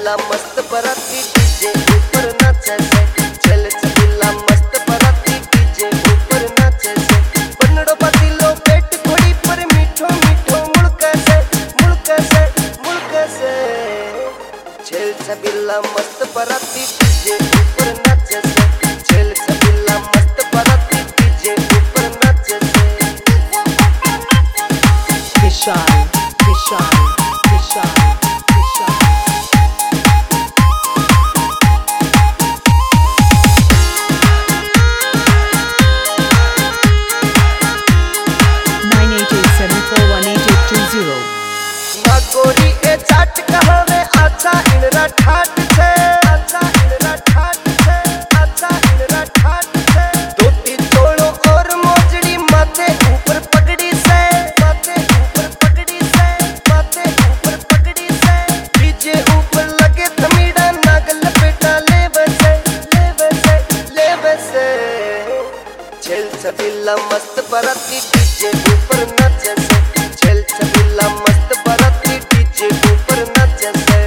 छबिल्ला मस्त बराती डीजे ऊपर नाचे से चल छबिल्ला मस्त बराती डीजे ऊपर नाचे से बनड़ो पतिलो पेट घोड़ी पर मीठो मीठो मुड़का से चल छबिल्ला मस्त बराती डीजे ऊपर नाचे से चल छबिल्ला मस्त बराती डीजे ऊपर नाचे से Vishal, Vishal, Vishal, Vishal. 9887418820. ना गोरी ए चाट कहावे अच्छा इनरा ठाट छे अच्छा इनरा ठाट छे अच्छा इनरा ठाट छे धोती चोलो और मोजड़ी माथे ऊपर पगड़ी से माथे ऊपर पगड़ी से माथे ऊपर पगड़ी से डीजे ऊपर लगे थमीड़ा नागल बेटा ले बसे चल छबिल्ला मस्त बराती डीजे ऊपर नाचे से चल छबिल्ला मस्त बराती डीजे ऊपर नाचे से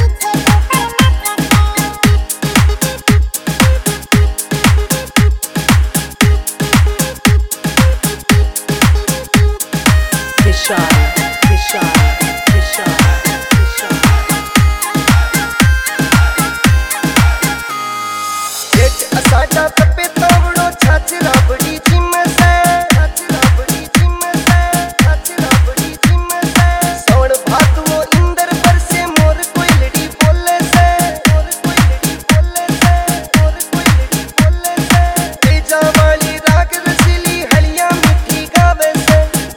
Vishal, Vishal, Vishal, Vishal. जेठ असाडा तपे तावड़ो छाछ राबड़ी जिम से छाछ राबड़ी जिम से छाछ राबड़ी जिम से सवण भादुओ इंदर पर से मोर कोयलड़ी बोले से मोर कोयलड़ी बोले से मोर कोयलड़ी बोले से तेजा वाली राग रसीली हलिया मीठी गावे से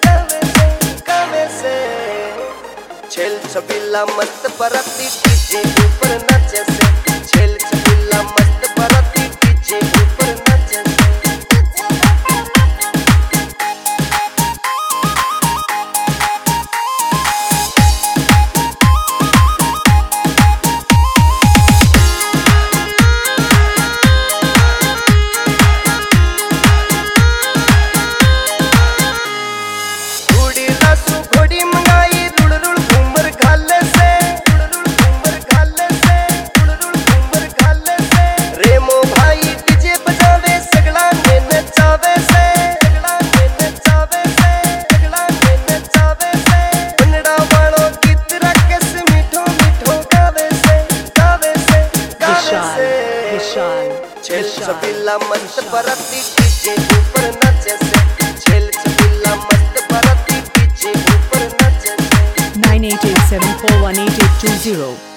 चल छबिल्ला मस्त बराती डीजे ऊपर नाचे से चल छबिल्ला मस्त बराती डीजे ऊपर नाचे से घोड़ी रासू घोड़ी मंगाई रुड़ रुड़ घूमर घाले से रेमो भाई डीजे बजावे सगड़ा ने नचावे से बनड़ा वालो गीत रकस मीठो मीठो गावे से Vishal, Vishal, चल छबिल्ला मस्त बराती डीजे ऊपर नाचे से चल छबिल्ला मस्त बराती डीजे ऊपर नाचे से 9887418820.